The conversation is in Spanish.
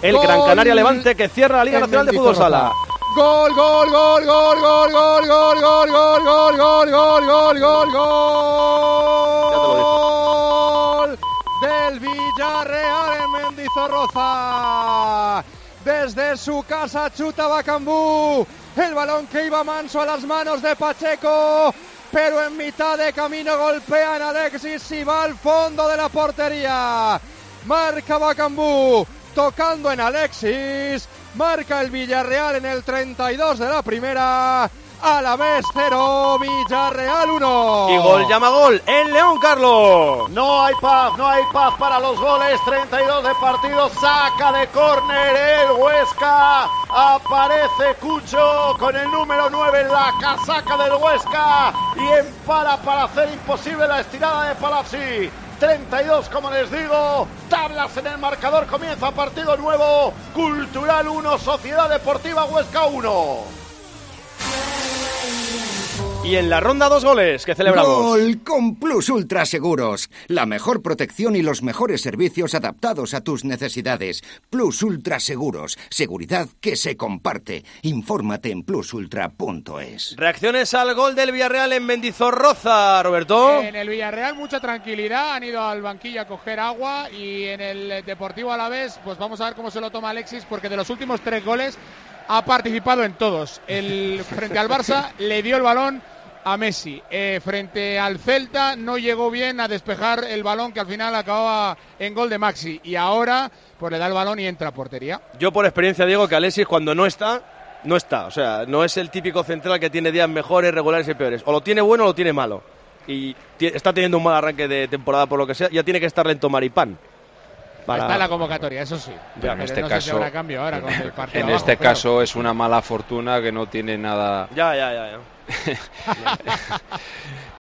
el Gran Canaria Levante, que cierra la Liga Nacional de Fútbol Sala. Gol, gol, gol, gol, gol, gol, gol, gol, gol, gol, gol, gol, gol, gol, gol del Villarreal en Mendizorroza. Desde su casa chuta Bakambu, el balón que iba manso a las manos de Pacheco, pero en mitad de camino golpean a Alexis y va al fondo de la portería. Marca Bakambu, tocando en Alexis, marca el Villarreal en el 32 de la primera. Alavés 0, Villarreal 1. Y gol llama gol en León, Carlos. No hay paz para los goles. 32 de partido, saca de córner el Huesca. Aparece Cucho con el número 9 en la casaca del Huesca y empala para hacer imposible la estirada de Palazzi. 32, como les digo, tablas en el marcador, comienza partido nuevo. Cultural 1, Sociedad Deportiva Huesca 1. Y en la ronda 2 goles que celebramos. Gol con Plus Ultra Seguros. La mejor protección y los mejores servicios adaptados a tus necesidades. Plus Ultra Seguros. Seguridad que se comparte. Infórmate en plusultra.es. Reacciones al gol del Villarreal en Mendizorroza, Roberto. En el Villarreal mucha tranquilidad, han ido al banquillo a coger agua, y en el Deportivo Alavés pues vamos a ver cómo se lo toma Alexis, porque de los últimos 3 goles ha participado en todos. Frente al Barça le dio el balón a Messi, frente al Celta no llegó bien a despejar el balón, que al final acababa en gol de Maxi, y ahora pues le da el balón y entra a portería. Yo por experiencia digo que Alexis cuando no está, o sea, no es el típico central que tiene días mejores, regulares y peores, o lo tiene bueno o lo tiene malo, y está teniendo un mal arranque de temporada por lo que sea, ya tiene que estar lento Maripán. Está en la convocatoria, eso sí. Pero en este no caso, sé si habrá cambio ahora con el partido en abajo, este pero caso es una mala fortuna que no tiene nada. Ya.